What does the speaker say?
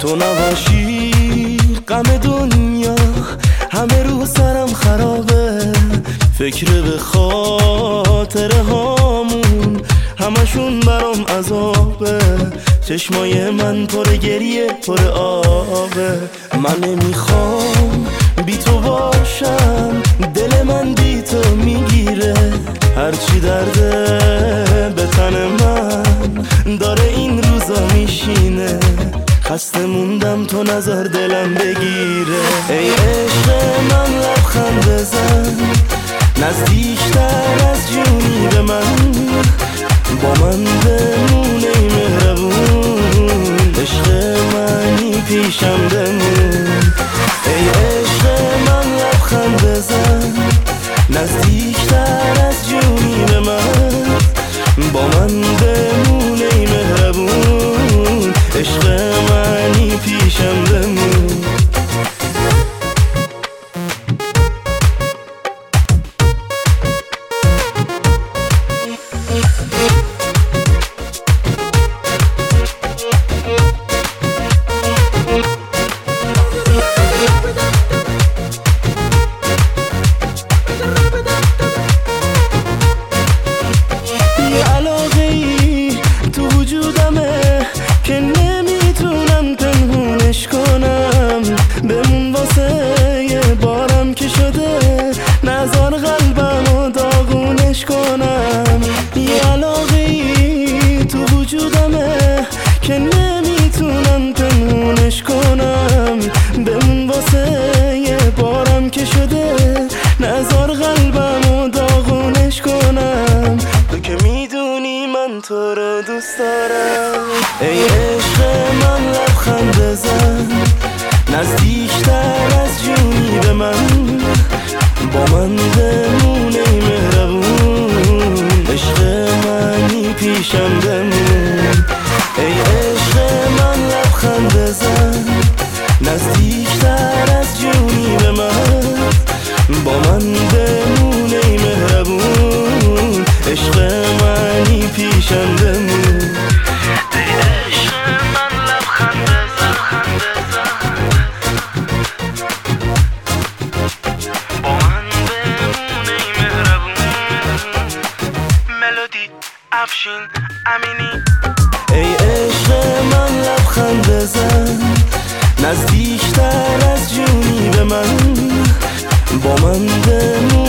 تو نباشی غم دنیا همه رو سرم خرابه، فکر به خاطره هامون همشون برام عذابه. چشمای من پر گریه پر آبه، من نمیخوام بی تو باشم، دل من بی تو میگیره. هرچی درده به تن من داره این روزا میشینه، خسته موندم تو نظر دلم بگیره. ای عشق من لبخند بزن، نزدیکتر از جونی به من، با من بمونه ای مهربون، عشق منی پیشم بمون. ای عشق من لبخند بزن، نزدیکتر از جونی به من، با من بمونه ای مهربون، عشق منی پیشم بمون. که نمیتونم پنهونش کنم، بمون واسه یه بارم که شده، نذار قلبمو داغونش کنم. یه علاقه‌ای تو وجودمه که نمیتونم پنهونش کنم، بمون واسه یه بارم که شده، نذار قلبمو داغونش کنم. تو که میدونی من تو رو دوست دارم. ای عشق من لبخند بزن، نزدیکتر از جونی به من، با من بمونه ای مهربون، عشق منی پیشم بمون. ای عشق من لبخند بزن، نزدیکتر از جونی به من، با من بمونه ای مهربون، عشق منی پیشم بمون. افشین امینی. ای عشق من لبخند بزن، نزدیکتر از جونی به من، با من بمون.